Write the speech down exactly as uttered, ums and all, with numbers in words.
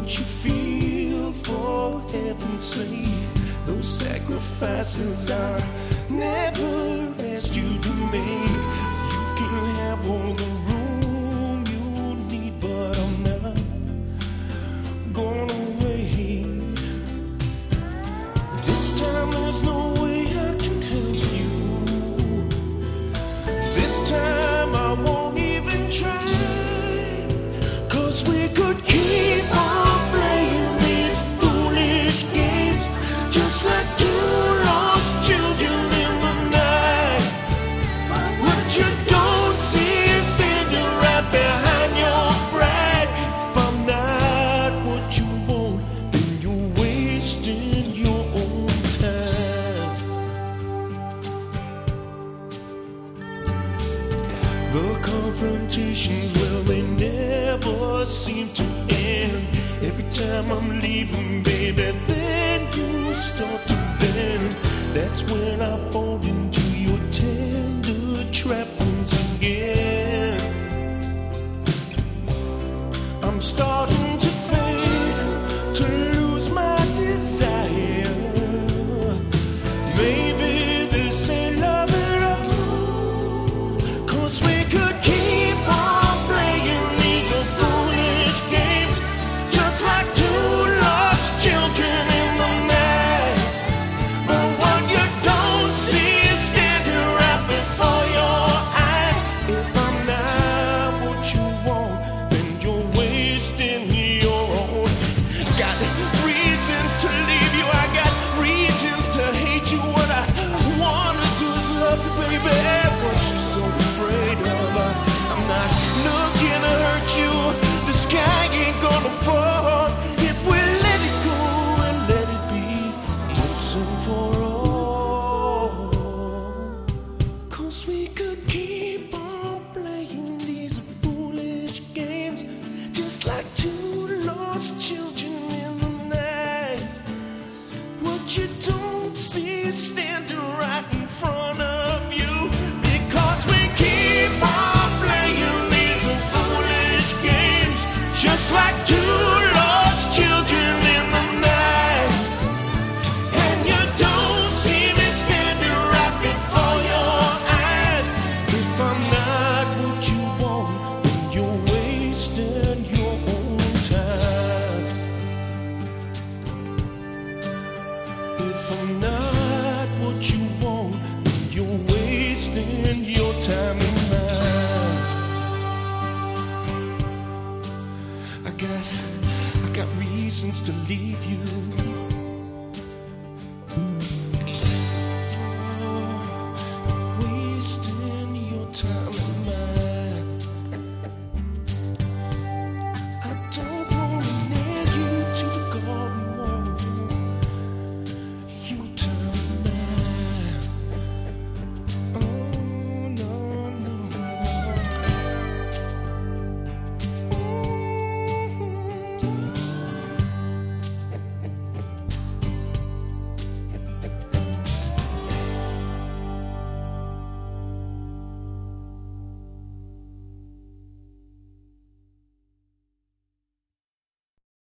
you feel, for heaven's sake? Those sacrifices I never asked you to make. You can have all the room you need, but I'm not going away. This time there's no way I can help you. This time I won't even try, 'cause we could keep on playing these foolish games, just like two lost children in the night. What you don't see is standing right behind your pride. If I'm not what you want, then you're wasting your own time. The confrontations, well, they never seem to end. Every time I'm leaving, baby, then you start to bend. That's when I fall into your tender trap once again. I'm starting to fade, to lose my desire. Maybe this ain't love at all, 'cause we could keep on playing these foolish games, just like two lost children in the night. But what you don't see is standing right before your eyes. If I'm not what you want, then you're wasting your own. Got reasons to leave you, I got reasons to hate you. What I wanna do is love you, baby. What you so afraid of, I, I'm not looking to hurt you. The sky ain't gonna fall if we let it go and let it be once and for all. 'Cause we could keep on playing these foolish games, just like two lost children in the night. What you don't see is standing right in front of you, because we keep on playing these foolish games, just like two lost children in the night. And you don't see me standing right before your eyes. If I'm not what you want, then you're wasting your own time. If I'm not what you want, then you're wasting your time and mine. I got, I got reasons to leave you.